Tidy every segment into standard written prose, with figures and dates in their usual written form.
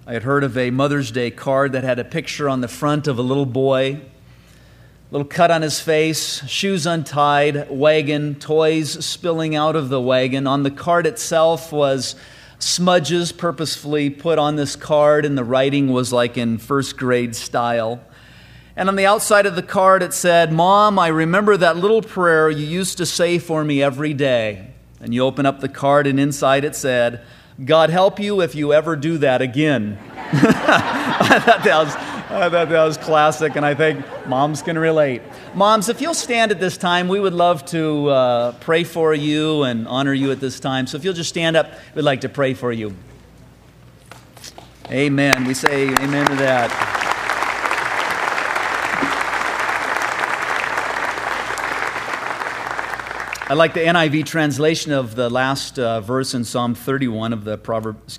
I had heard of a Mother's Day card that had a picture on the front of a little boy, little cut on his face, shoes untied, wagon, toys spilling out of the wagon. On the card itself was smudges purposefully put on this card, and the writing was like in first grade style. And on the outside of the card it said, "Mom, I remember that little prayer you used to say for me every day." And you open up the card and inside it said, "God help you if you ever do that again." I thought that was classic, and I think moms can relate. Moms, if you'll stand at this time, we would love to pray for you and honor you at this time. So if you'll just stand up, we'd like to pray for you. Amen. We say amen to that. I like the NIV translation of the last verse in Psalm 31 of the Proverbs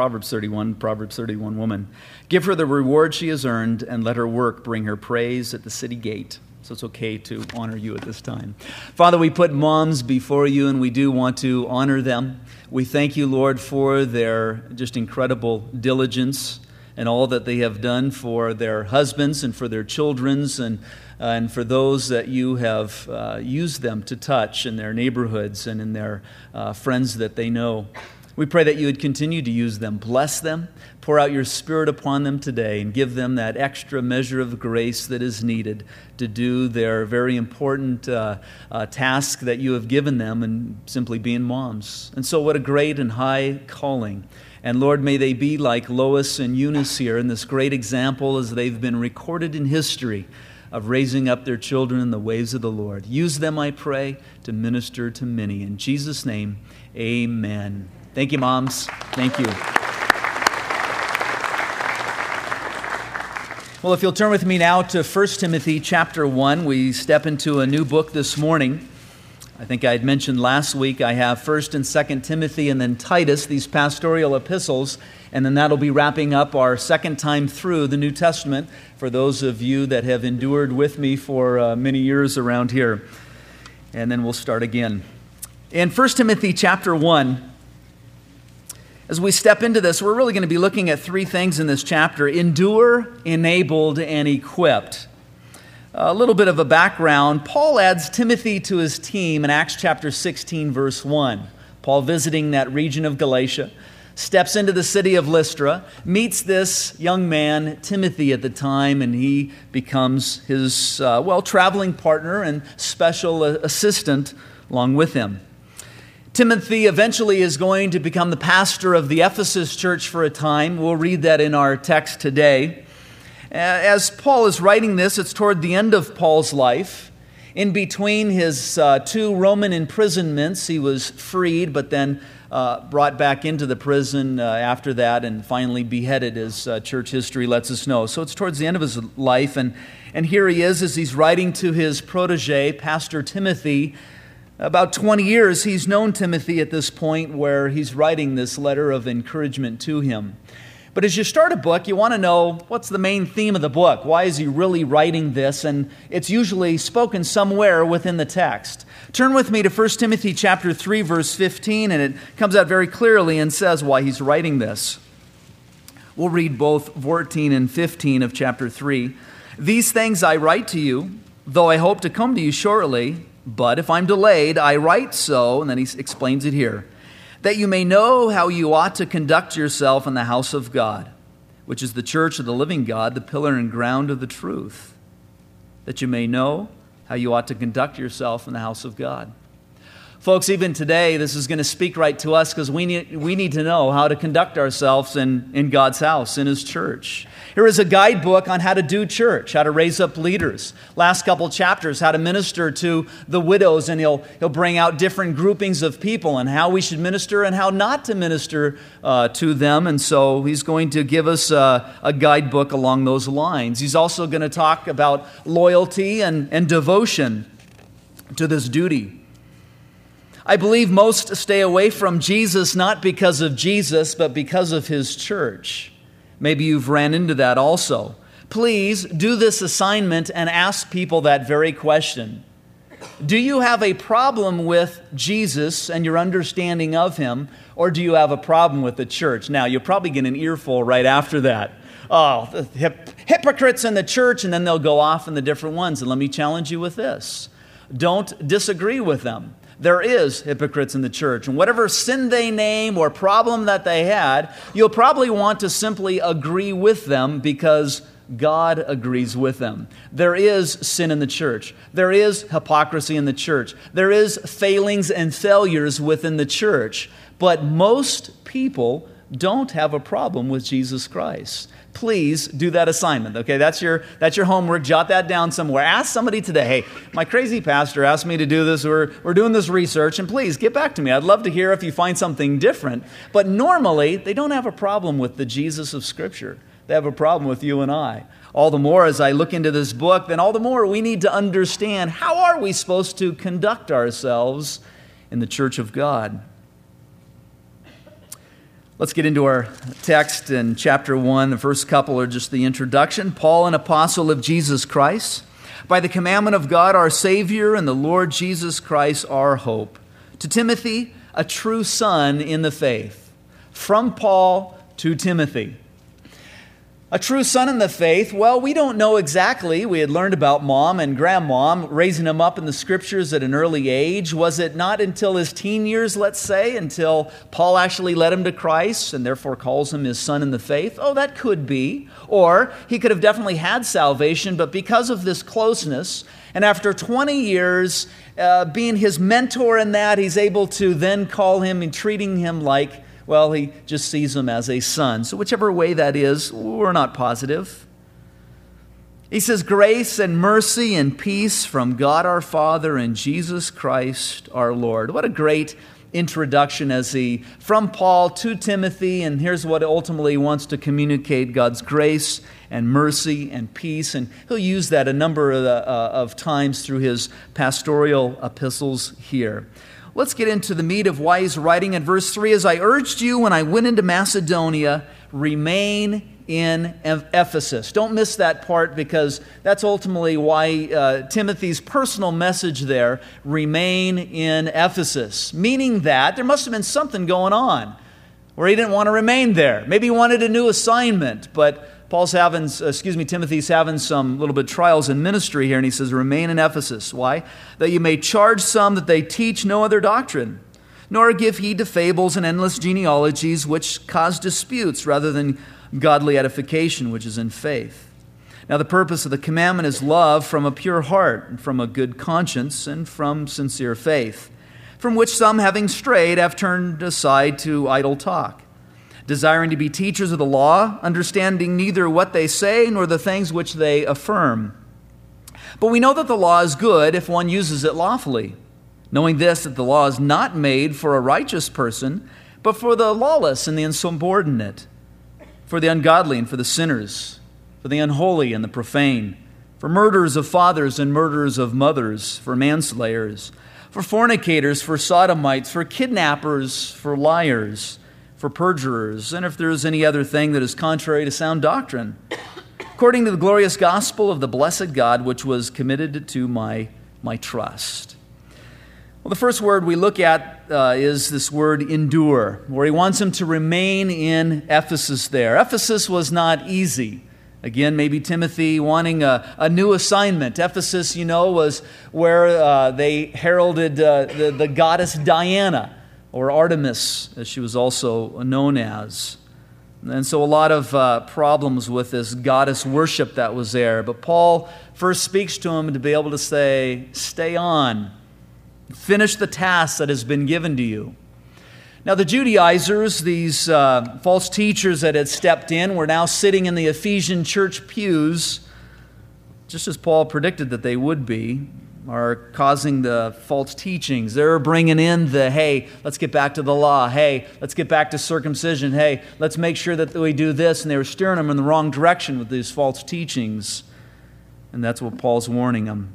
31 woman. "Give her the reward she has earned, and let her work bring her praise at the city gate." So it's okay to honor you at this time. Father, we put moms before you, and we do want to honor them. We thank you, Lord, for their just incredible diligence and all that they have done for their husbands and for their children's and for those that you have used them to touch in their neighborhoods and in their friends that they know. We pray that you would continue to use them, bless them, pour out your Spirit upon them today, and give them that extra measure of grace that is needed to do their very important task that you have given them in simply being moms. And so what a great and high calling. And Lord, may they be like Lois and Eunice here in this great example as they've been recorded in history of raising up their children in the ways of the Lord. Use them, I pray, to minister to many. In Jesus' name, amen. Thank you, moms. Thank you. Well, if you'll turn with me now to 1 Timothy chapter 1, we step into a new book this morning. I think I had mentioned last week I have 1 and 2 Timothy and then Titus, these pastoral epistles, and then that'll be wrapping up our second time through the New Testament for those of you that have endured with me for many years around here. And then we'll start again. In 1 Timothy chapter 1, as we step into this, we're really going to be looking at three things in this chapter: endure, enabled, and equipped. A little bit of a background. Paul adds Timothy to his team in Acts chapter 16, verse 1. Paul, visiting that region of Galatia, steps into the city of Lystra, meets this young man, Timothy at the time, and he becomes his, traveling partner and special assistant along with him. Timothy eventually is going to become the pastor of the Ephesus church for a time. We'll read that in our text today. As Paul is writing this, it's toward the end of Paul's life. In between his two Roman imprisonments, he was freed, but then brought back into the prison after that and finally beheaded, as church history lets us know. So it's towards the end of his life, and here he is as he's writing to his protege, Pastor Timothy. About 20 years he's known Timothy at this point where he's writing this letter of encouragement to him. But as you start a book, you want to know what's the main theme of the book. Why is he really writing this? And it's usually spoken somewhere within the text. Turn with me to 1 Timothy chapter 3, verse 15, and it comes out very clearly and says why he's writing this. We'll read both 14 and 15 of chapter 3. "These things I write to you, though I hope to come to you shortly, but if I'm delayed, I write so," and then he explains it here, "that you may know how you ought to conduct yourself in the house of God, which is the church of the living God, the pillar and ground of the truth." That you may know how you ought to conduct yourself in the house of God. Folks, even today, this is going to speak right to us because we need to know how to conduct ourselves in God's house, in His church. Here is a guidebook on how to do church, how to raise up leaders. Last couple chapters, how to minister to the widows, and he'll bring out different groupings of people and how we should minister and how not to minister to them. And so he's going to give us a guidebook along those lines. He's also going to talk about loyalty and devotion to this duty. I believe most stay away from Jesus not because of Jesus, but because of His church. Maybe you've ran into that also. Please do this assignment and ask people that very question. Do you have a problem with Jesus and your understanding of him, or do you have a problem with the church? Now, you'll probably get an earful right after that. Oh, the hypocrites in the church, and then they'll go off in the different ones. And let me challenge you with this. Don't disagree with them. There is hypocrites in the church, and whatever sin they name or problem that they had, you'll probably want to simply agree with them because God agrees with them. There is sin in the church. There is hypocrisy in the church. There is failings and failures within the church. But most people don't have a problem with Jesus Christ. Please do that assignment, okay? That's your homework. Jot that down somewhere. Ask somebody today, hey, my crazy pastor asked me to do this. We're doing this research, and please get back to me. I'd love to hear if you find something different. But normally, they don't have a problem with the Jesus of Scripture. They have a problem with you and I. All the more as I look into this book, then all the more we need to understand how are we supposed to conduct ourselves in the church of God. Let's get into our text in chapter 1. The first couple are just the introduction. Paul, an apostle of Jesus Christ, by the commandment of God our Savior and the Lord Jesus Christ our hope. To Timothy, a true son in the faith. From Paul to Timothy. A true son in the faith, well, we don't know exactly. We had learned about mom and grandmom raising him up in the scriptures at an early age. Was it not until his teen years, let's say, until Paul actually led him to Christ and therefore calls him his son in the faith? Oh, that could be. Or he could have definitely had salvation, but because of this closeness, and after 20 years being his mentor in that, he's able to then call him and treating him like, well, he just sees him as a son. So whichever way that is, we're not positive. He says, grace and mercy and peace from God our Father and Jesus Christ our Lord. What a great introduction from Paul to Timothy, and here's what ultimately he wants to communicate, God's grace and mercy and peace. And he'll use that a number of times through his pastoral epistles here. Let's get into the meat of why he's writing in verse 3. As I urged you when I went into Macedonia, remain in Ephesus. Don't miss that part because that's ultimately why Timothy's personal message there, remain in Ephesus. Meaning that there must have been something going on where he didn't want to remain there. Maybe he wanted a new assignment, but Timothy's having some little bit trials in ministry here, and he says, remain in Ephesus. Why? That you may charge some that they teach no other doctrine, nor give heed to fables and endless genealogies, which cause disputes rather than godly edification, which is in faith. Now the purpose of the commandment is love from a pure heart, and from a good conscience, and from sincere faith, from which some, having strayed, have turned aside to idle talk, desiring to be teachers of the law, understanding neither what they say nor the things which they affirm. But we know that the law is good if one uses it lawfully, knowing this, that the law is not made for a righteous person, but for the lawless and the insubordinate, for the ungodly and for the sinners, for the unholy and the profane, for murderers of fathers and murderers of mothers, for manslayers, for fornicators, for sodomites, for kidnappers, for liars, for perjurers, and if there is any other thing that is contrary to sound doctrine, according to the glorious gospel of the blessed God, which was committed to my trust. Well, the first word we look at is this word endure, where he wants him to remain in Ephesus there. Ephesus was not easy. Again, maybe Timothy wanting a new assignment. Ephesus, was where they heralded the goddess Diana, or Artemis, as she was also known as. And so a lot of problems with this goddess worship that was there. But Paul first speaks to him to be able to say, stay on. Finish the task that has been given to you. Now the Judaizers, these false teachers that had stepped in, were now sitting in the Ephesian church pews, just as Paul predicted that they would be, are causing the false teachings. They're bringing in hey, let's get back to the law. Hey, let's get back to circumcision. Hey, let's make sure that we do this. And they were steering them in the wrong direction with these false teachings. And that's what Paul's warning them.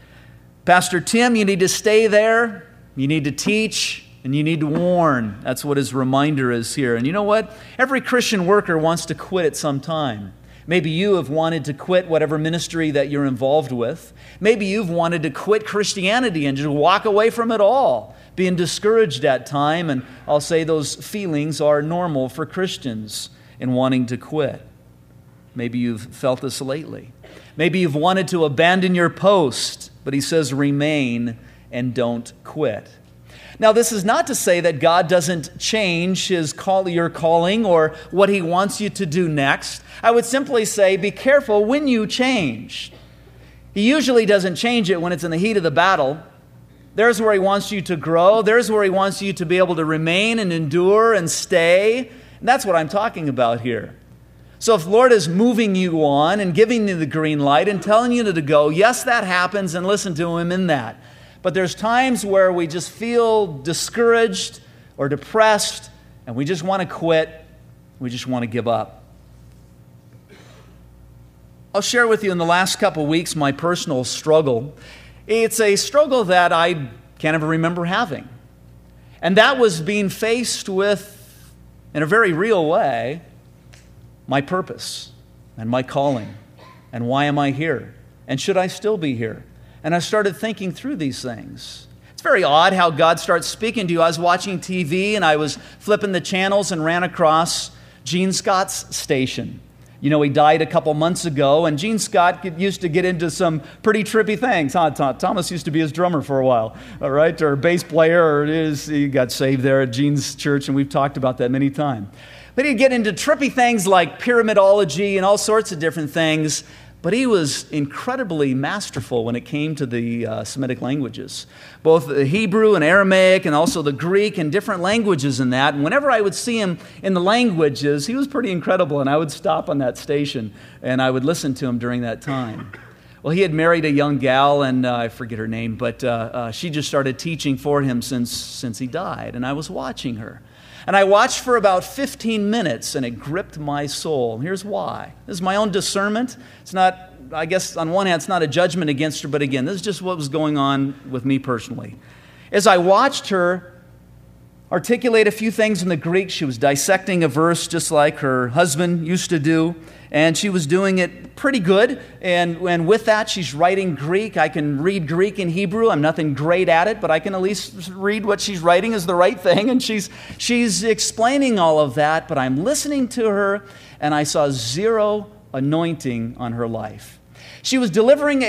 Pastor Tim, you need to stay there. You need to teach. And you need to warn. That's what his reminder is here. And you know what? Every Christian worker wants to quit at some time. Maybe you have wanted to quit whatever ministry that you're involved with. Maybe you've wanted to quit Christianity and just walk away from it all, being discouraged at time. And I'll say those feelings are normal for Christians in wanting to quit. Maybe you've felt this lately. Maybe you've wanted to abandon your post, but he says remain and don't quit. Now, this is not to say that God doesn't change your calling or what he wants you to do next. I would simply say be careful when you change. He usually doesn't change it when it's in the heat of the battle. There's where he wants you to grow. There's where he wants you to be able to remain and endure and stay. And that's what I'm talking about here. So if the Lord is moving you on and giving you the green light and telling you to go, yes, that happens, and listen to him in that. But there's times where we just feel discouraged or depressed, and we just want to quit. We just want to give up. I'll share with you in the last couple weeks my personal struggle. It's a struggle that I can't ever remember having. And that was being faced with, in a very real way, my purpose and my calling. And why am I here? And should I still be here? And I started thinking through these things. It's very odd how God starts speaking to you. I was watching TV and I was flipping the channels and ran across Gene Scott's station. You know, he died a couple months ago, and Gene Scott used to get into some pretty trippy things. Thomas used to be his drummer for a while, all right, or bass player, he got saved there at Gene's church, and we've talked about that many times. But he'd get into trippy things like pyramidology and all sorts of different things. But he was incredibly masterful when it came to the Semitic languages, both the Hebrew and Aramaic and also the Greek and different languages in that. And whenever I would see him in the languages, he was pretty incredible. And I would stop on that station and I would listen to him during that time. Well, he had married a young gal, and I forget her name, but she just started teaching for him since he died. And I was watching her. And I watched for about 15 minutes, and it gripped my soul. Here's why. This is my own discernment. It's not, I guess, on one hand, it's not a judgment against her, but again, this is just what was going on with me personally. As I watched her articulate a few things in the Greek, she was dissecting a verse just like her husband used to do, and she was doing it pretty good. And with that, she's writing Greek. I can read Greek and Hebrew. I'm nothing great at it, but I can at least read what she's writing is the right thing. And she's explaining all of that, but I'm listening to her, and I saw zero anointing on her life. She was delivering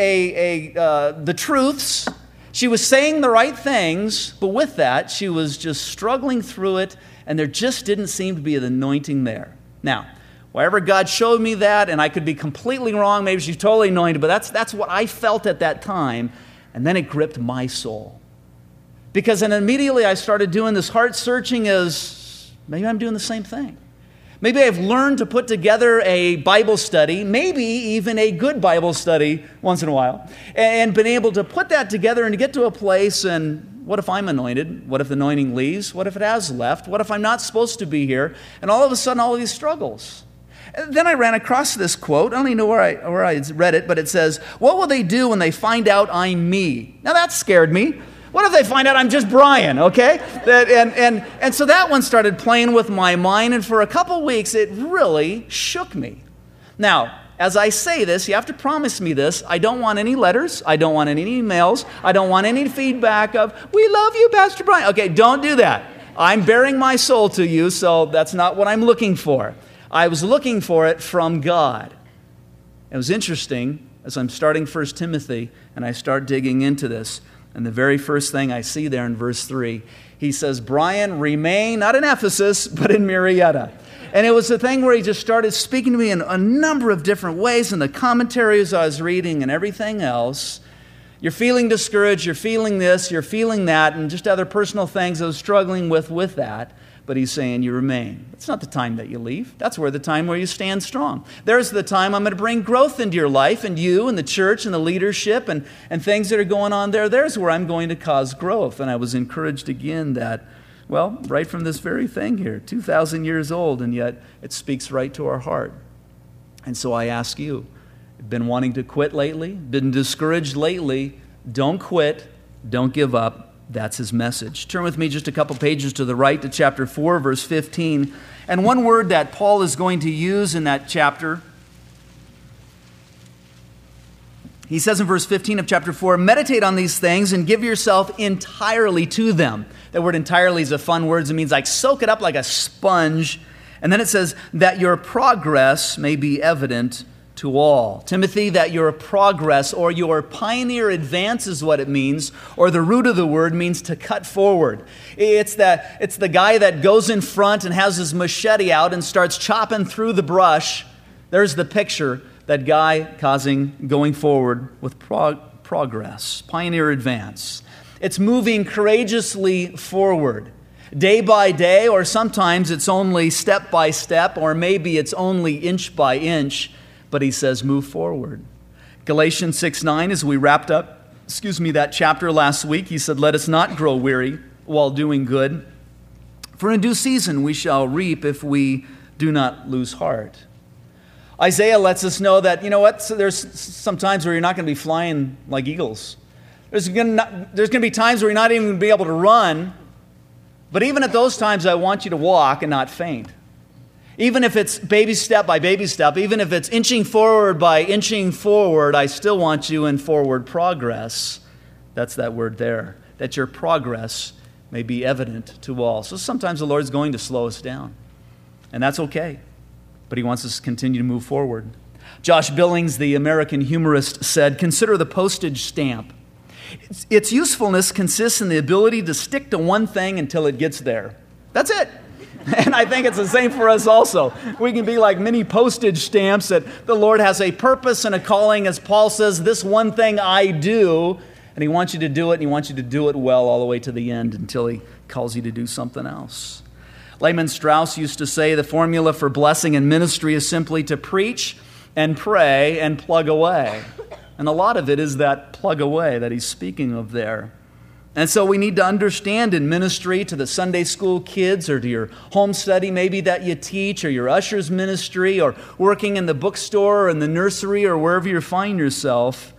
the truths. She was saying the right things, but with that, she was just struggling through it, and there just didn't seem to be an anointing there. Now, wherever God showed me that, and I could be completely wrong, maybe she's totally anointed, but that's what I felt at that time, and then it gripped my soul. Because then immediately I started doing this heart searching as, maybe I'm doing the same thing. Maybe I've learned to put together a Bible study, maybe even a good Bible study once in a while, and been able to put that together and to get to a place, and what if I'm anointed? What if the anointing leaves? What if it has left? What if I'm not supposed to be here? And all of a sudden, all of these struggles. And then I ran across this quote. I don't even know where I read it, but it says, "What will they do when they find out I'm me?" Now that scared me. What if they find out I'm just Brian, okay? And so that one started playing with my mind, and for a couple weeks, it really shook me. Now, as I say this, you have to promise me this. I don't want any letters. I don't want any emails. I don't want any feedback of, "We love you, Pastor Brian." Okay, don't do that. I'm bearing my soul to you, so that's not what I'm looking for. I was looking for it from God. It was interesting, as I'm starting 1 Timothy, and I start digging into this, and the very first thing I see there in verse 3, he says, "Brian, remain," not in Ephesus, but in Marietta. And it was a thing where he just started speaking to me in a number of different ways, and the commentaries I was reading and everything else. You're feeling discouraged, you're feeling this, you're feeling that, and just other personal things I was struggling with that. But he's saying you remain. It's not the time that you leave. That's where the time where you stand strong. There's the time I'm going to bring growth into your life, and you and the church and the leadership and things that are going on there. There's where I'm going to cause growth. And I was encouraged again that, well, right from this very thing here, 2,000 years old, and yet it speaks right to our heart. And so I ask you, been wanting to quit lately? Been discouraged lately? Don't quit. Don't give up. That's his message. Turn with me just a couple pages to the right to chapter 4, verse 15. And one word that Paul is going to use in that chapter He says in verse 15 of chapter 4, meditate on these things and give yourself entirely to them. That word entirely is a fun word. It means like soak it up like a sponge. And then it says that your progress may be evident to all. Timothy, that your progress or your pioneer advance is what it means, or the root of the word means to cut forward. It's the guy that goes in front and has his machete out and starts chopping through the brush. There's the picture, that guy going forward with progress, pioneer advance. It's moving courageously forward, day by day, or sometimes it's only step by step, or maybe it's only inch by inch. But he says, move forward. Galatians 6:9, as we wrapped up, that chapter last week, he said, let us not grow weary while doing good, for in due season we shall reap if we do not lose heart. Isaiah lets us know that, you know what, so there's some times where you're not going to be flying like eagles. There's going to be times where you're not even going to be able to run, but even at those times, I want you to walk and not faint. Even if it's baby step by baby step, even if it's inching forward by inching forward, I still want you in forward progress. That's that word there, that your progress may be evident to all. So sometimes the Lord's going to slow us down, and that's okay, but he wants us to continue to move forward. Josh Billings, the American humorist, said, consider the postage stamp. Its usefulness consists in the ability to stick to one thing until it gets there. That's it. And I think it's the same for us also. We can be like mini postage stamps that the Lord has a purpose and a calling. As Paul says, this one thing I do, and he wants you to do it, and he wants you to do it well all the way to the end until he calls you to do something else. Lehman Strauss used to say the formula for blessing in ministry is simply to preach and pray and plug away. And a lot of it is that plug away that he's speaking of there. And so we need to understand in ministry to the Sunday school kids or to your home study maybe that you teach, or your usher's ministry, or working in the bookstore or in the nursery or wherever you find yourself,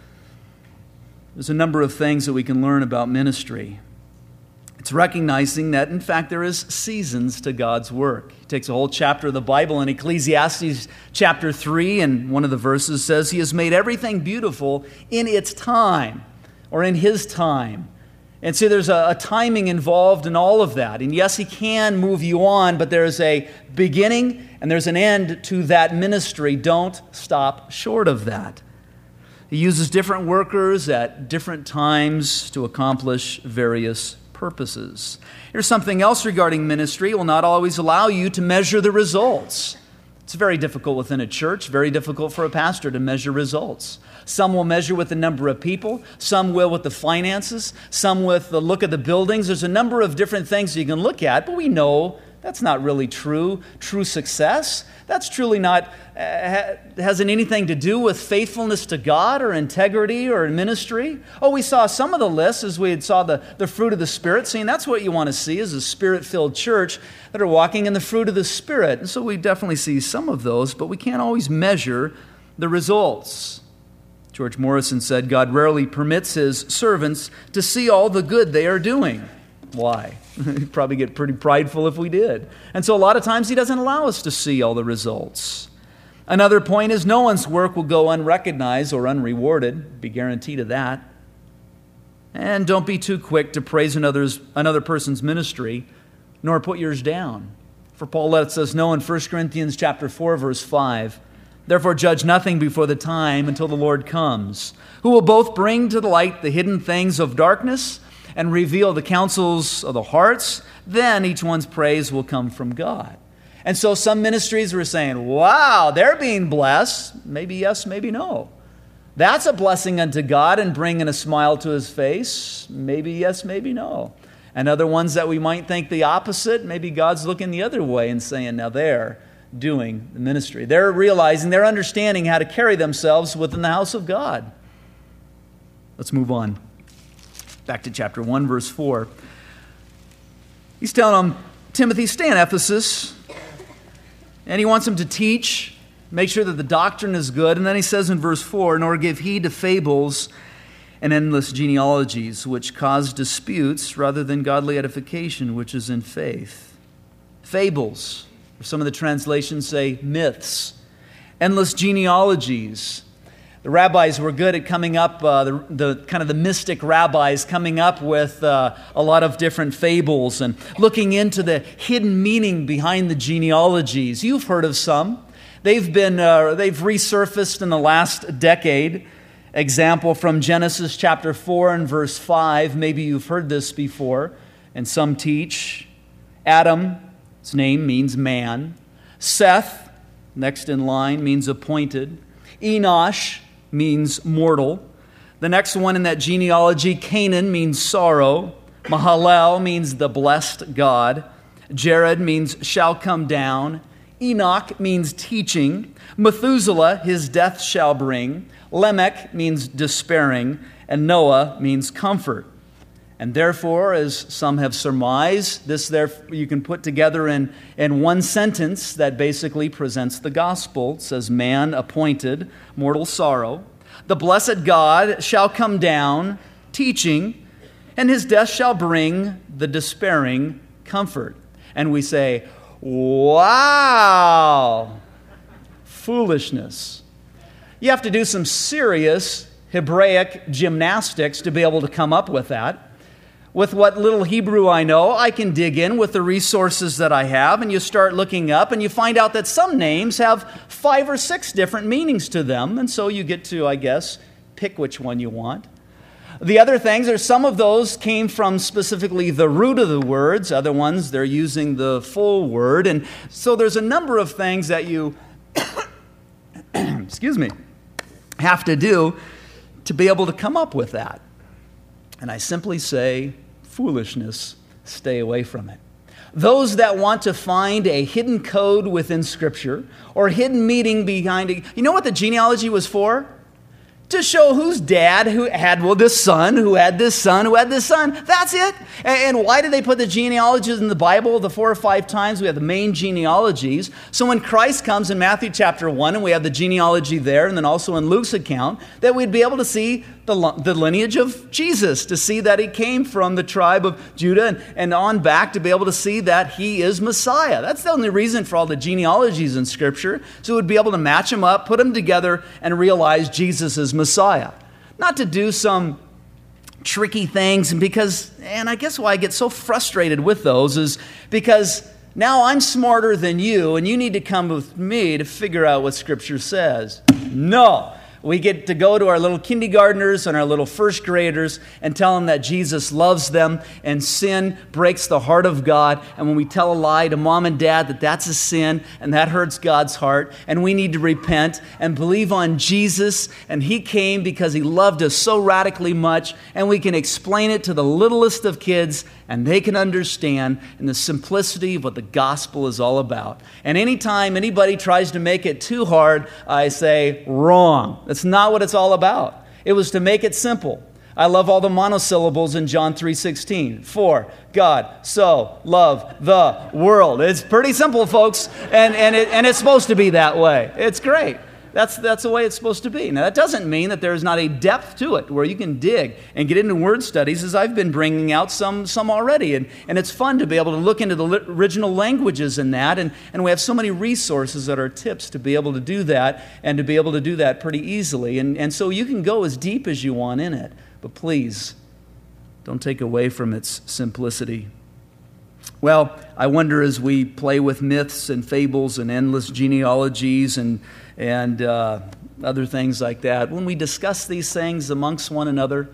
there's a number of things that we can learn about ministry. It's recognizing that, in fact, there is seasons to God's work. He takes a whole chapter of the Bible in Ecclesiastes chapter 3, and one of the verses says, He has made everything beautiful in its time, or in His time. And so there's a timing involved in all of that. And yes, He can move you on, but there's a beginning and there's an end to that ministry. Don't stop short of that. He uses different workers at different times to accomplish various purposes. Here's something else regarding ministry. It will not always allow you to measure the results. It's very difficult within a church, very difficult for a pastor to measure results. Some will measure with the number of people, some will with the finances, some with the look of the buildings. There's a number of different things you can look at, but we know that's not really true success. That's truly not, hasn't anything to do with faithfulness to God or integrity or ministry. Oh, we saw some of the lists as we saw the fruit of the Spirit. See, and that's what you want to see is a Spirit-filled church that are walking in the fruit of the Spirit. And so we definitely see some of those, but we can't always measure the results. George Morrison said, God rarely permits His servants to see all the good they are doing. Why? We'd probably get pretty prideful if we did. And so a lot of times He doesn't allow us to see all the results. Another point is no one's work will go unrecognized or unrewarded. Be guaranteed of that. And don't be too quick to praise another person's ministry, nor put yours down. For Paul lets us know in 1 Corinthians chapter 4, verse 5, Therefore judge nothing before the time until the Lord comes, who will both bring to the light the hidden things of darkness and reveal the counsels of the hearts. Then each one's praise will come from God. And so some ministries were saying, wow, they're being blessed. Maybe yes, maybe no. That's a blessing unto God and bringing a smile to His face. Maybe yes, maybe no. And other ones that we might think the opposite, maybe God's looking the other way and saying, now they're doing the ministry. They're realizing, they're understanding how to carry themselves within the house of God. Let's move on. Back to chapter 1, verse 4. He's telling Timothy, stay in Ephesus. And he wants him to teach, make sure that the doctrine is good. And then he says in verse 4, nor give heed to fables and endless genealogies, which cause disputes rather than godly edification, which is in faith. Fables. Some of the translations say myths, endless genealogies. The rabbis were good at coming up, the kind of the mystic rabbis coming up with a lot of different fables and looking into the hidden meaning behind the genealogies. You've heard of some. They've resurfaced in the last decade. Example from Genesis chapter 4 and verse 5. Maybe you've heard this before, and some teach. Adam, his name means man. Seth, next in line, means appointed. Enosh means mortal. The next one in that genealogy, Canaan, means sorrow. Mahalalel means the blessed God. Jared means shall come down. Enoch means teaching. Methuselah, his death shall bring. Lamech means despairing. And Noah means comfort. And therefore, as some have surmised, this you can put together in one sentence that basically presents the gospel. It says, man appointed, mortal sorrow. The blessed God shall come down, teaching, and his death shall bring the despairing comfort. And we say, wow, foolishness. You have to do some serious Hebraic gymnastics to be able to come up with that. With what little Hebrew I know, I can dig in with the resources that I have, and you start looking up, and you find out that some names have 5 or 6 different meanings to them, and so you get to, I guess, pick which one you want. The other things are some of those came from specifically the root of the words. Other ones, they're using the full word, and so there's a number of things that you, have to do to be able to come up with that. And I simply say, foolishness, stay away from it. Those that want to find a hidden code within Scripture or hidden meaning behind it, you know what the genealogy was for? To show whose dad who had this son, who had this son, who had this son. That's it. And why did they put the genealogies in the Bible the 4 or 5 times? We have the main genealogies. So when Christ comes in Matthew chapter 1, and we have the genealogy there, and then also in Luke's account, that we'd be able to see the lineage of Jesus, to see that he came from the tribe of Judah and on back, to be able to see that he is Messiah. That's the only reason for all the genealogies in Scripture. So we'd be able to match them up, put them together, and realize Jesus is Messiah. Not to do some tricky things, and I guess why I get so frustrated with those is because now I'm smarter than you, and you need to come with me to figure out what Scripture says. No. We get to go to our little kindergartners and our little first graders and tell them that Jesus loves them and sin breaks the heart of God. And when we tell a lie to mom and dad that that's a sin and that hurts God's heart and we need to repent and believe on Jesus, and he came because he loved us so radically much, and we can explain it to the littlest of kids and they can understand in the simplicity of what the gospel is all about. And anytime anybody tries to make it too hard, I say, wrong. That's not what it's all about. It was to make it simple. I love all the monosyllables in John 3:16. For God so loved the world. It's pretty simple, folks, and it's supposed to be that way. It's great. That's the way it's supposed to be. Now, that doesn't mean that there's not a depth to it where you can dig and get into word studies, as I've been bringing out some already. And it's fun to be able to look into the original languages in that. And we have so many resources that are tips to be able to do that and to be able to do that pretty easily. And so you can go as deep as you want in it. But please, don't take away from its simplicity. Well, I wonder, as we play with myths and fables and endless genealogies and other things like that, when we discuss these things amongst one another,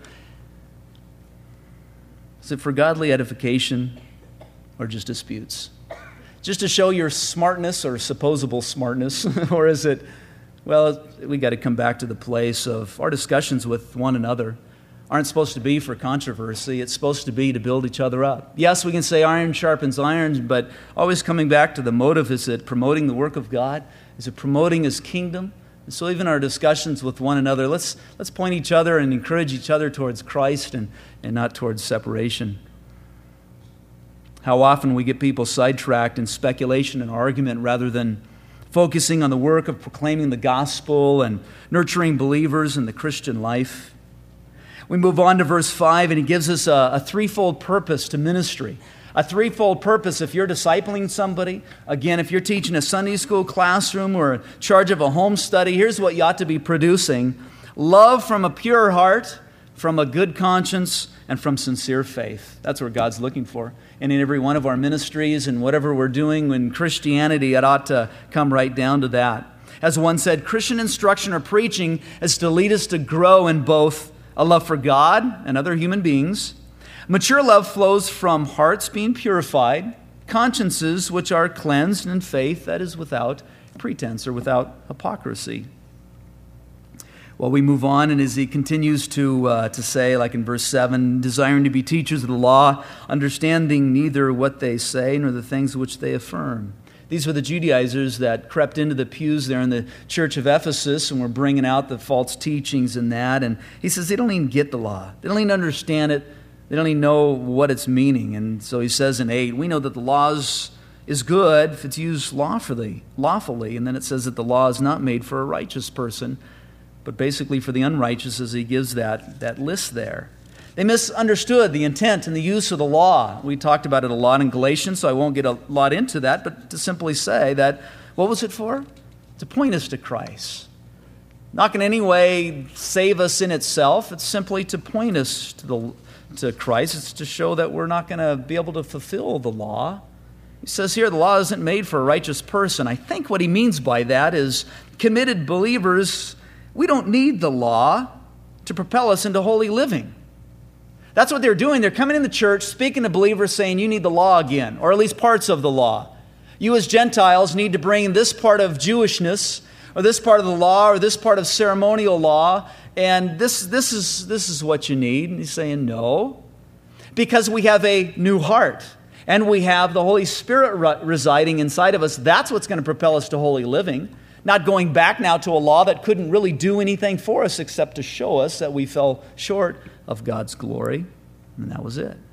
is it for godly edification or just disputes? Just to show your smartness or supposable smartness? Or is it, well, we got to come back to the place of our discussions with one another aren't supposed to be for controversy. It's supposed to be to build each other up. Yes, we can say iron sharpens iron, but always coming back to the motive, is it promoting the work of God? Is it promoting his kingdom? And so even our discussions with one another, let's point each other and encourage each other towards Christ and not towards separation. How often we get people sidetracked in speculation and argument rather than focusing on the work of proclaiming the gospel and nurturing believers in the Christian life. We move on to verse 5, and he gives us a threefold purpose to ministry. A threefold purpose if you're discipling somebody. Again, if you're teaching a Sunday school classroom or in charge of a home study, here's what you ought to be producing. love from a pure heart, from a good conscience, and from sincere faith. That's what God's looking for. And in every one of our ministries and whatever we're doing in Christianity, it ought to come right down to that. As one said, Christian instruction or preaching is to lead us to grow in both a love for God and other human beings. Mature love flows from hearts being purified, consciences which are cleansed, and faith that is without pretense or without hypocrisy. Well, we move on, and as he continues to say, like in verse 7, desiring to be teachers of the law, understanding neither what they say nor the things which they affirm. These were the Judaizers that crept into the pews there in the church of Ephesus and were bringing out the false teachings and that. And he says they don't even get the law. They don't even understand it. They don't even know what it's meaning. And so he says in 8, we know that the law is good if it's used lawfully. And then it says that the law is not made for a righteous person, but basically for the unrighteous, as he gives that list there. They misunderstood the intent and the use of the law. We talked about it a lot in Galatians, so I won't get a lot into that, but to simply say that, what was it for? To point us to Christ. Not in any way save us in itself. It's simply to point us to Christ. It's to show that we're not going to be able to fulfill the law. He says here, the law isn't made for a righteous person. I think what he means by that is committed believers, we don't need the law to propel us into holy living. That's what they're doing. They're coming in the church, speaking to believers, saying you need the law again, or at least parts of the law. You as Gentiles need to bring this part of Jewishness, or this part of the law, or this part of ceremonial law, and this is what you need. And he's saying no, because we have a new heart, and we have the Holy Spirit residing inside of us. That's what's going to propel us to holy living. Not going back now to a law that couldn't really do anything for us except to show us that we fell short of God's glory. And that was it.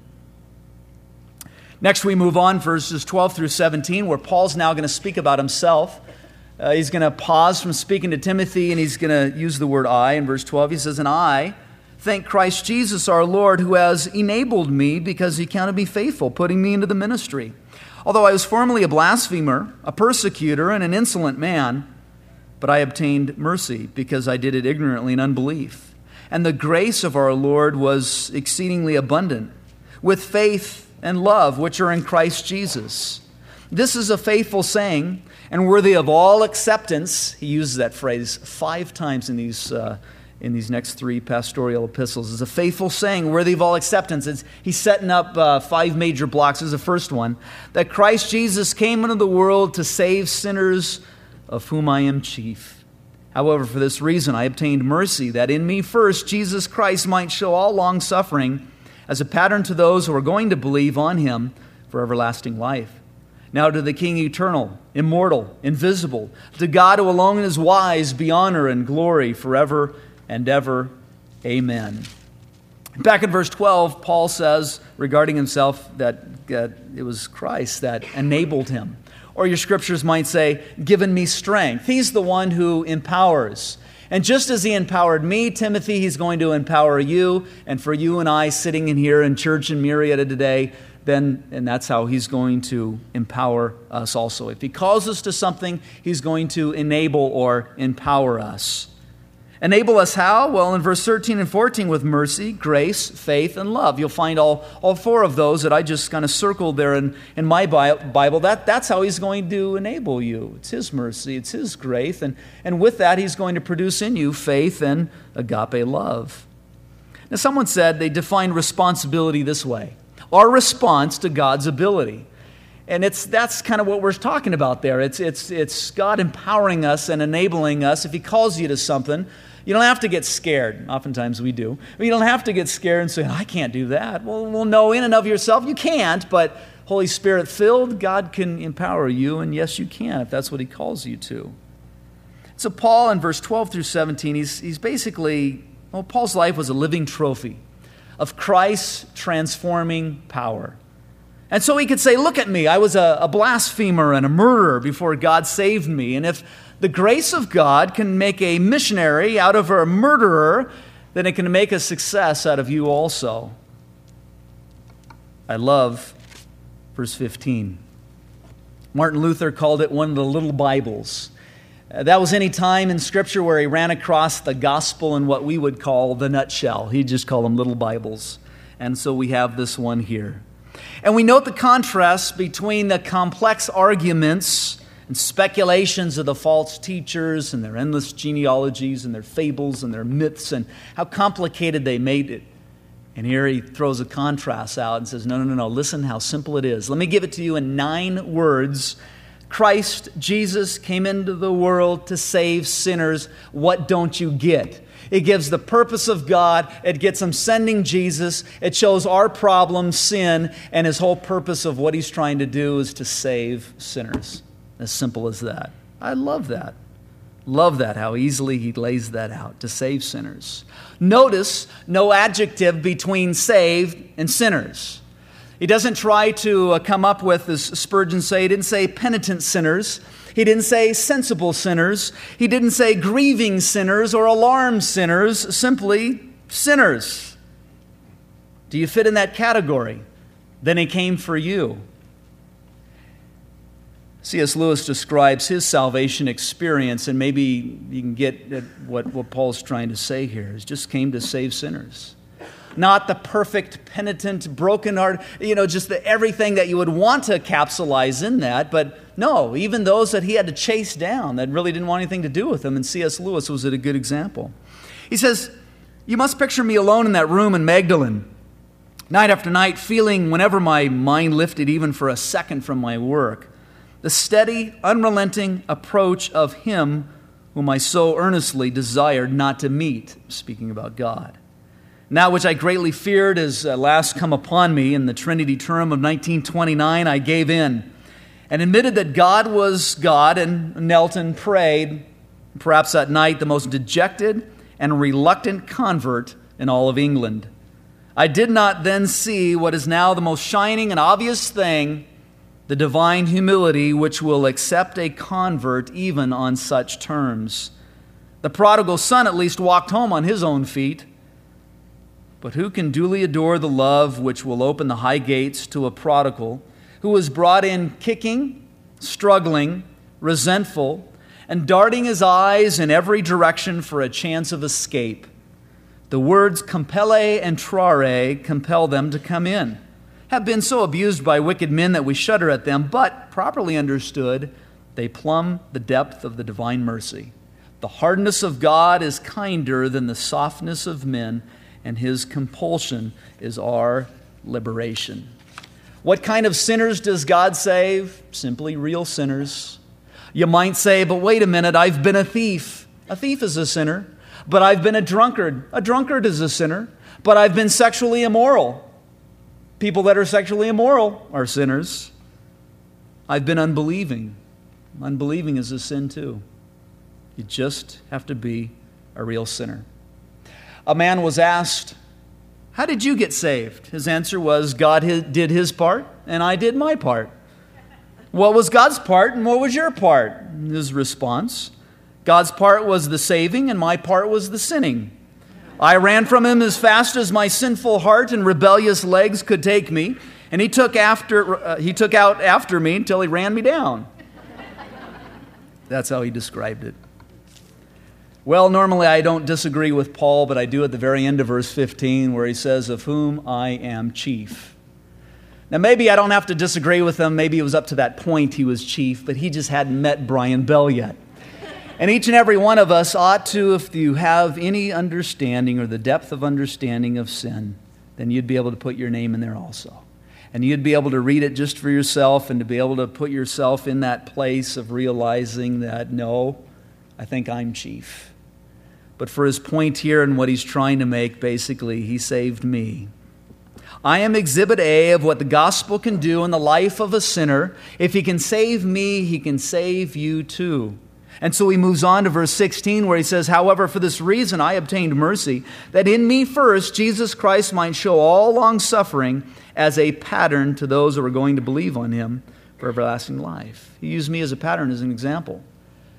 Next we move on, verses 12 through 17, where Paul's now going to speak about himself. He's going to pause from speaking to Timothy, and he's going to use the word I. In verse 12 he says, and I thank Christ Jesus our Lord, who has enabled me because he counted me faithful, putting me into the ministry. Although I was formerly a blasphemer, a persecutor, and an insolent man, but I obtained mercy because I did it ignorantly in unbelief. And the grace of our Lord was exceedingly abundant, with faith and love which are in Christ Jesus. This is a faithful saying and worthy of all acceptance. He uses that phrase 5 times in these next 3 pastoral epistles. It's a faithful saying worthy of all acceptance. He's setting up 5 major blocks. This is the first one. That Christ Jesus came into the world to save sinners, of whom I am chief. However, for this reason I obtained mercy, that in me first Jesus Christ might show all long-suffering as a pattern to those who are going to believe on him for everlasting life. Now to the King eternal, immortal, invisible, to God who alone is wise, be honor and glory forever and ever. Amen. Back in verse 12, Paul says regarding himself that it was Christ that enabled him. Or your scriptures might say, given me strength. He's the one who empowers. And just as he empowered me, Timothy, he's going to empower you. And for you and I sitting in here in church in Marietta today, and that's how he's going to empower us also. If he calls us to something, he's going to enable or empower us. Enable us how? Well, in verse 13 and 14 with mercy, grace, faith, and love. You'll find all 4 of those that I just kind of circled there in my Bible. That's how he's going to enable you. It's his mercy, it's his grace, and with that he's going to produce in you faith and agape love. Now someone said they defined responsibility this way. Our response to God's ability. And that's kind of what we're talking about there. It's God empowering us and enabling us. If he calls you to something, you don't have to get scared. Oftentimes we do. You don't have to get scared and say, I can't do that. Well, no, in and of yourself, you can't. But Holy Spirit filled, God can empower you. And yes, you can if that's what he calls you to. So Paul in verse 12 through 17, he's basically, Paul's life was a living trophy of Christ's transforming power. And so he could say, look at me, I was a blasphemer and a murderer before God saved me. And if the grace of God can make a missionary out of a murderer, then it can make a success out of you also. I love verse 15. Martin Luther called it one of the little Bibles. That was any time in Scripture where he ran across the gospel in what we would call the nutshell. He'd just call them little Bibles. And so we have this one here. And we note the contrast between the complex arguments and speculations of the false teachers and their endless genealogies and their fables and their myths and how complicated they made it. And here he throws a contrast out and says, no, listen how simple it is. Let me give it to you in 9 words. Christ, Jesus, came into the world to save sinners. What don't you get? It gives the purpose of God. It gets him sending Jesus. It shows our problem, sin, and his whole purpose of what he's trying to do is to save sinners. As simple as that. I love that. Love that, how easily he lays that out, to save sinners. Notice no adjective between saved and sinners. He doesn't try to come up with, as Spurgeon say, he didn't say penitent sinners. He didn't say sensible sinners. He didn't say grieving sinners or alarmed sinners, simply sinners. Do you fit in that category? Then he came for you. C.S. Lewis describes his salvation experience, and maybe you can get at what Paul's trying to say here. He just came to save sinners. Not the perfect, penitent, broken heart, just everything that you would want to capsulize in that. But no, even those that he had to chase down that really didn't want anything to do with him. And C.S. Lewis was a good example. He says, you must picture me alone in that room in Magdalen, night after night, feeling whenever my mind lifted even for a second from my work, the steady, unrelenting approach of him whom I so earnestly desired not to meet, speaking about God. Now, which I greatly feared has last come upon me in the Trinity term of 1929, I gave in and admitted that God was God and knelt and prayed, perhaps that night the most dejected and reluctant convert in all of England. I did not then see what is now the most shining and obvious thing, the divine humility which will accept a convert even on such terms. The prodigal son at least walked home on his own feet. But who can duly adore the love which will open the high gates to a prodigal who was brought in kicking, struggling, resentful, and darting his eyes in every direction for a chance of escape? The words compelle and trare compel them to come in, have been so abused by wicked men that we shudder at them, but properly understood, they plumb the depth of the divine mercy. The hardness of God is kinder than the softness of men, and his compulsion is our liberation. What kind of sinners does God save? Simply real sinners. You might say, but wait a minute, I've been a thief. A thief is a sinner. But I've been a drunkard. A drunkard is a sinner. But I've been sexually immoral. People that are sexually immoral are sinners. I've been unbelieving. Unbelieving is a sin too. You just have to be a real sinner. A man was asked, how did you get saved? His answer was, God did his part and I did my part. What was God's part and what was your part? His response, God's part was the saving and my part was the sinning. I ran from him as fast as my sinful heart and rebellious legs could take me, and he took out after me until he ran me down. That's how he described it. Well, normally I don't disagree with Paul, but I do at the very end of verse 15 where he says, of whom I am chief. Now maybe I don't have to disagree with him. Maybe it was up to that point he was chief, but he just hadn't met Brian Bell yet. And each and every one of us ought to, if you have any understanding or the depth of understanding of sin, then you'd be able to put your name in there also. And you'd be able to read it just for yourself and to be able to put yourself in that place of realizing that, no, I think I'm chief. But for his point here and what he's trying to make, basically, he saved me. I am exhibit A of what the gospel can do in the life of a sinner. If he can save me, he can save you too. And so he moves on to verse 16 where he says, however, for this reason I obtained mercy, that in me first Jesus Christ might show all long-suffering as a pattern to those who are going to believe on him for everlasting life. He used me as a pattern, as an example.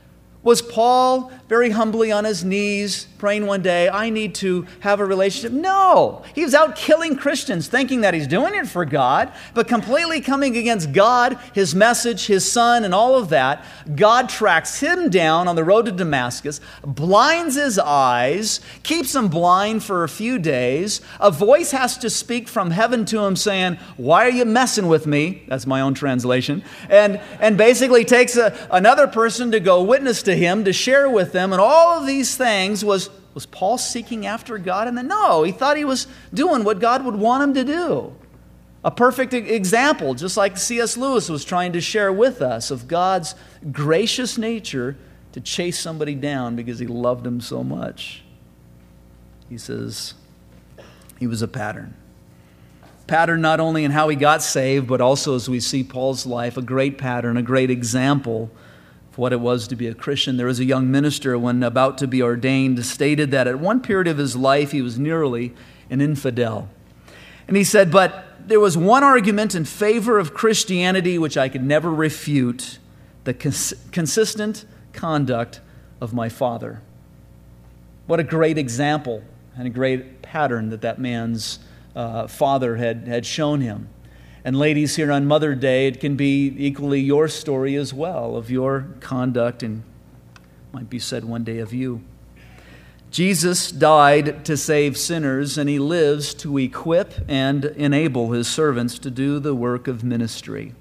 Was Paul very humbly on his knees praying one day, I need to have a relationship? No. He was out killing Christians, thinking that he's doing it for God, but completely coming against God, His message, His Son, and all of that. God tracks him down on the road to Damascus, blinds his eyes, keeps him blind for a few days. A voice has to speak from heaven to him saying, why are you messing with me? That's my own translation. And basically takes another person to go witness to him, to share with them, and all of these things. Was Paul seeking after God? And then no, he thought he was doing what God would want him to do. A perfect example, just like C.S. Lewis was trying to share with us, of God's gracious nature to chase somebody down because He loved him so much. He says he was a pattern. Pattern not only in how he got saved, but also as we see Paul's life, a great pattern, a great example of what it was to be a Christian. There was a young minister, when about to be ordained, stated that at one period of his life he was nearly an infidel. And he said, but there was one argument in favor of Christianity which I could never refute: the consistent conduct of my father. What a great example and a great pattern that man's father had shown him. And ladies, here on Mother's Day, it can be equally your story as well, of your conduct, and might be said one day of you. Jesus died to save sinners, and He lives to equip and enable His servants to do the work of ministry.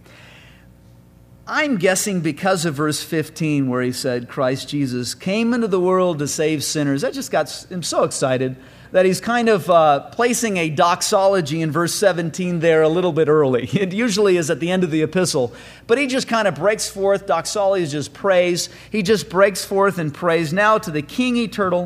I'm guessing because of verse 15, where He said, Christ Jesus came into the world to save sinners. I'm so excited that He's kind of placing a doxology in verse 17 there a little bit early. It usually is at the end of the epistle. But He just kind of breaks forth. Doxology is just praise. He just breaks forth in praise now to the King eternal,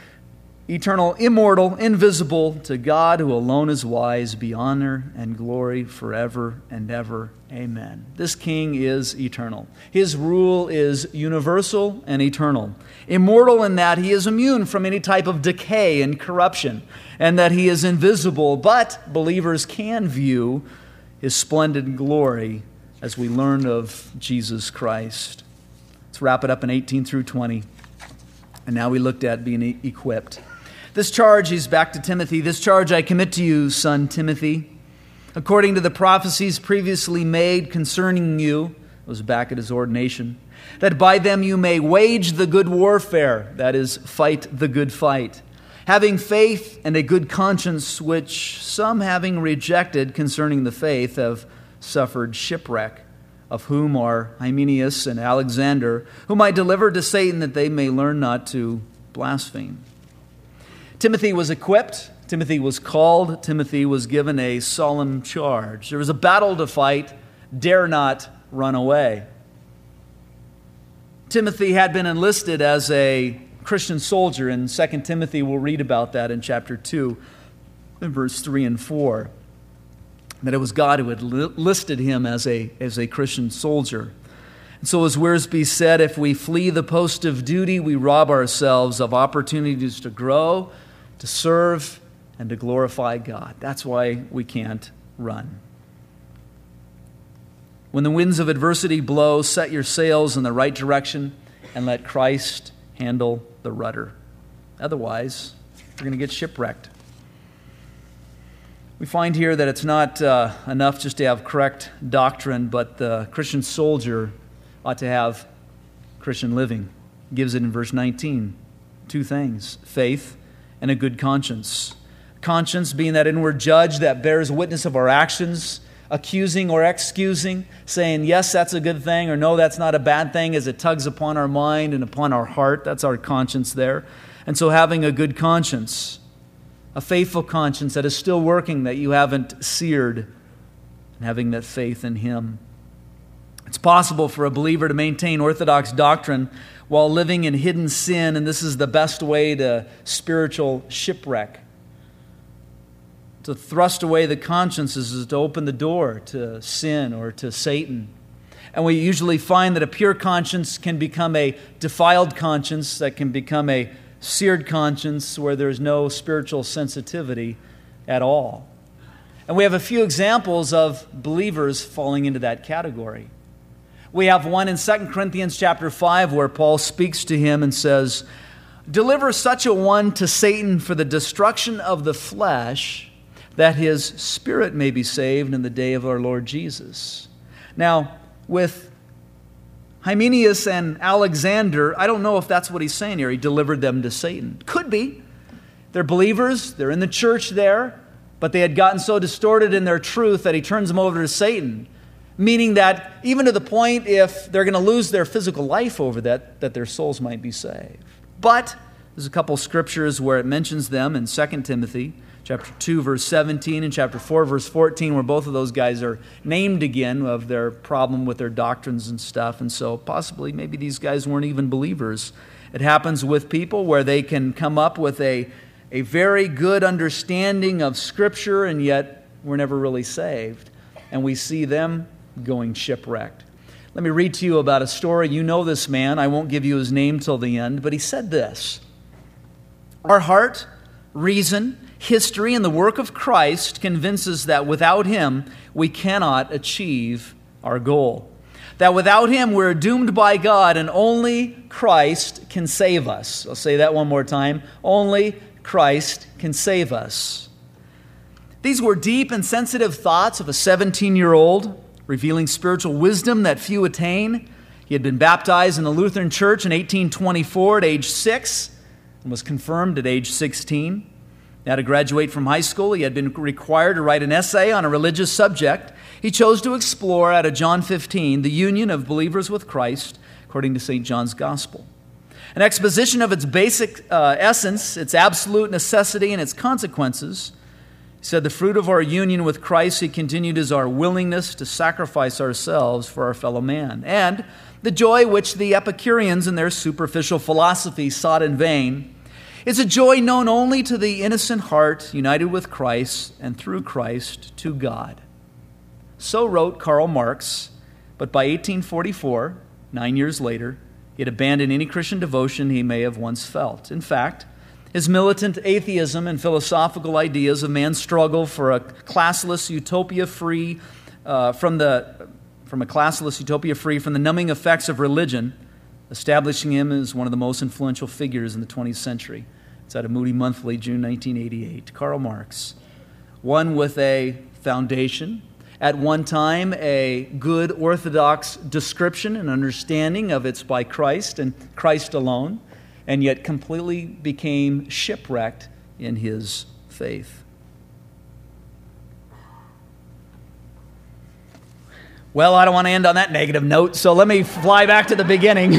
immortal, invisible, to God who alone is wise, be honor and glory forever and ever. Amen. This King is eternal. His rule is universal and eternal. Immortal in that He is immune from any type of decay and corruption, and that He is invisible, but believers can view His splendid glory as we learn of Jesus Christ. Let's wrap it up in 18 through 20. And now we looked at being equipped. This charge, he's back to Timothy. This charge I commit to you, son Timothy, according to the prophecies previously made concerning you, it was back at his ordination, that by them you may wage the good warfare, that is, fight the good fight, having faith and a good conscience, which some, having rejected concerning the faith, have suffered shipwreck, of whom are Hymenaeus and Alexander, whom I delivered to Satan, that they may learn not to blaspheme. Timothy was equipped. Timothy was called. Timothy was given a solemn charge. There was a battle to fight. Dare not run away. Timothy had been enlisted as a Christian soldier. In 2 Timothy, we'll read about that in chapter 2, in verse 3 and 4. That it was God who had listed him as a Christian soldier. And so as Wiersbe said, if we flee the post of duty, we rob ourselves of opportunities to grow, to serve, and to glorify God. That's why we can't run. When the winds of adversity blow, set your sails in the right direction and let Christ handle the rudder. Otherwise, you're going to get shipwrecked. We find here that it's not enough just to have correct doctrine, but the Christian soldier ought to have Christian living. He gives it in verse 19. Two things: faith and a good conscience. Conscience being that inward judge that bears witness of our actions, accusing or excusing, saying, yes, that's a good thing, or no, that's not a bad thing, as it tugs upon our mind and upon our heart. That's our conscience there. And so having a good conscience, a faithful conscience that is still working, that you haven't seared, and having that faith in Him. It's possible for a believer to maintain orthodox doctrine while living in hidden sin, and this is the best way to spiritual shipwreck. To thrust away the conscience is to open the door to sin or to Satan. And we usually find that a pure conscience can become a defiled conscience, that can become a seared conscience where there's no spiritual sensitivity at all. And we have a few examples of believers falling into that category. We have one in 2 Corinthians chapter 5 where Paul speaks to him and says, "Deliver such a one to Satan for the destruction of the flesh, that his spirit may be saved in the day of our Lord Jesus." Now, with Hymenaeus and Alexander, I don't know if that's what he's saying here. He delivered them to Satan. Could be. They're believers. They're in the church there. But they had gotten so distorted in their truth that he turns them over to Satan. Meaning that even to the point if they're going to lose their physical life over that their souls might be saved. But there's a couple scriptures where it mentions them in 2 Timothy chapter 2, verse 17, and chapter 4, verse 14, where both of those guys are named again of their problem with their doctrines and stuff. And so possibly maybe these guys weren't even believers. It happens with people where they can come up with a very good understanding of Scripture, and yet we're never really saved. And we see them going shipwrecked. Let me read to you about a story. You know this man. I won't give you his name till the end, but he said this: "Our heart, reason, history, and the work of Christ convinces that without Him we cannot achieve our goal. That without Him we're doomed by God, and only Christ can save us." I'll say that one more time. Only Christ can save us. These were deep and sensitive thoughts of a 17-year-old, revealing spiritual wisdom that few attain. He had been baptized in the Lutheran Church in 1824 at age 6 and was confirmed at age 16. Now, to graduate from high school, he had been required to write an essay on a religious subject. He chose to explore out of John 15 the union of believers with Christ according to St. John's Gospel. An exposition of its basic essence, its absolute necessity, and its consequences. He said, "The fruit of our union with Christ," he continued, "is our willingness to sacrifice ourselves for our fellow man. And the joy which the Epicureans in their superficial philosophy sought in vain is a joy known only to the innocent heart united with Christ and through Christ to God." So wrote Karl Marx, but by 1844, 9 years later, he had abandoned any Christian devotion he may have once felt. In fact, his militant atheism and philosophical ideas of man's struggle for a classless utopia free from the numbing effects of religion, establishing him as one of the most influential figures in the 20th century. It's out of Moody Monthly, June 1988. Karl Marx, one with a foundation, at one time a good orthodox description and understanding of it's by Christ and Christ alone, and yet completely became shipwrecked in his faith. Well, I don't want to end on that negative note, so let me fly back to the beginning.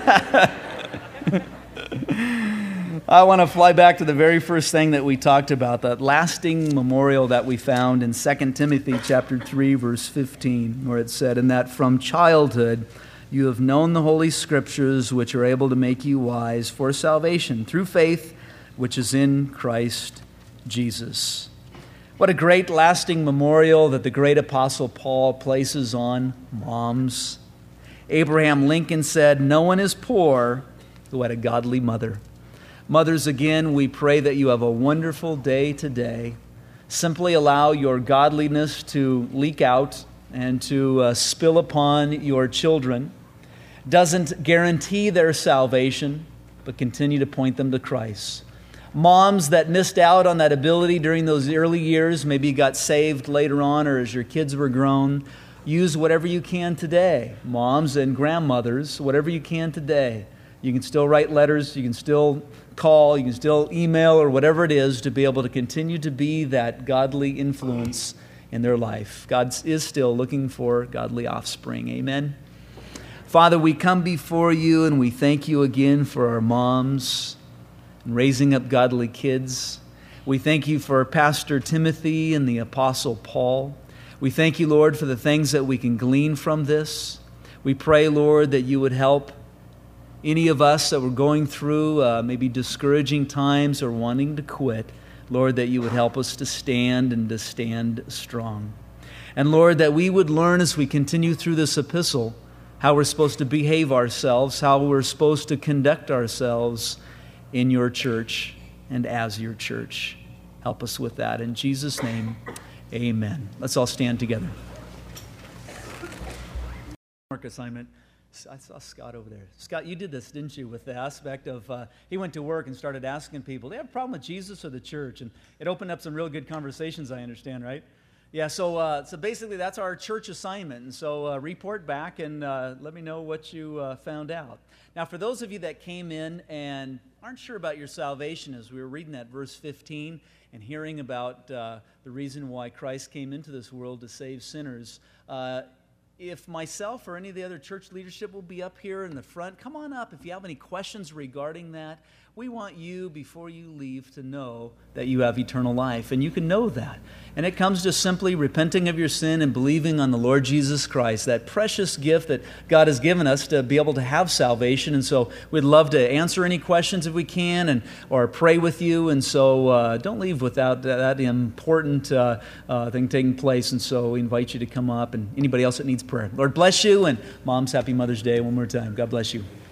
I want to fly back to the very first thing that we talked about, that lasting memorial that we found in 2 Timothy chapter 3, verse 15, where it said, "And that from childhood you have known the Holy Scriptures, which are able to make you wise for salvation through faith, which is in Christ Jesus." What a great lasting memorial that the great Apostle Paul places on moms. Abraham Lincoln said, "No one is poor who had a godly mother." Mothers, again, we pray that you have a wonderful day today. Simply allow your godliness to leak out and to spill upon your children. Doesn't guarantee their salvation, but continue to point them to Christ. Moms that missed out on that ability during those early years, maybe got saved later on or as your kids were grown, use whatever you can today. Moms and grandmothers, whatever you can today. You can still write letters, you can still call, you can still email, or whatever it is to be able to continue to be that godly influence in their life. God is still looking for godly offspring. Amen. Father, we come before you and we thank you again for our moms and raising up godly kids. We thank you for Pastor Timothy and the Apostle Paul. We thank you, Lord, for the things that we can glean from this. We pray, Lord, that you would help any of us that were going through maybe discouraging times or wanting to quit. Lord, that you would help us to stand and to stand strong. And Lord, that we would learn as we continue through this epistle how we're supposed to behave ourselves, how we're supposed to conduct ourselves in your church and as your church. Help us with that. In Jesus' name, amen. Let's all stand together. homework assignment. I saw Scott over there. Scott, you did this, didn't you, with the aspect of, he went to work and started asking people, do they have a problem with Jesus or the church? And it opened up some real good conversations, I understand, right? Yeah, so basically that's our church assignment. And so report back and let me know what you found out. Now, for those of you that came in and aren't sure about your salvation, as we were reading that verse 15 and hearing about the reason why Christ came into this world to save sinners, if myself or any of the other church leadership will be up here in the front, come on up if you have any questions regarding that. We want you, before you leave, to know that you have eternal life, and you can know that. And it comes to simply repenting of your sin and believing on the Lord Jesus Christ, that precious gift that God has given us to be able to have salvation. And so we'd love to answer any questions if we can, or pray with you. And so don't leave without that important thing taking place. And so we invite you to come up, and anybody else that needs prayer. Lord bless you, and Moms, happy Mother's Day one more time. God bless you.